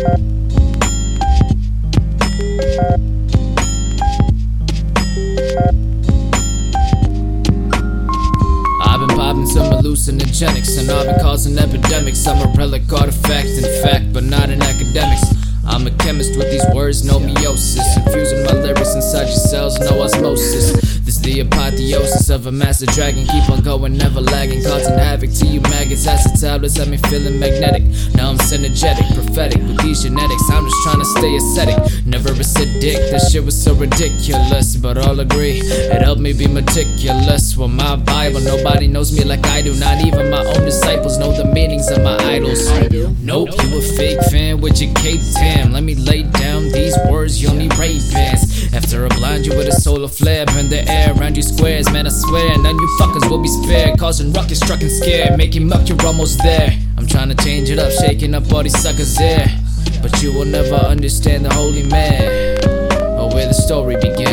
I've been popping some hallucinogenics, and I've been causing epidemics. I'm a relic artifact, in fact, but not in academics. I'm a chemist with these words, no meiosis. Infusing my lyrics inside your cells, no osmosis. This is the apotheosis of a master dragon. Keep on going, never lagging, causing havoc to you maggots. Acid tablets have me feeling magnetic. Now I'm synergetic, prophetic with these genetics. I'm just trying to stay ascetic, never acidic. This shit was so ridiculous, but all agree it helped me be meticulous. Well, my Bible, nobody knows me like I do. Not even my own disciples know the meanings of my idols. Nope, you a fake fan with your cape. Damn, let me lay down these words, you'll need Ray-Bans. After I blind you with a solar flare, burn the air around your squares. Man, I swear, none you fuckers will be spared. Causing ruckus, struck and scared, making muck, you're almost there. I'm trying to change it up, shaking up all these suckers there. But you will never understand the holy man, or where the story began.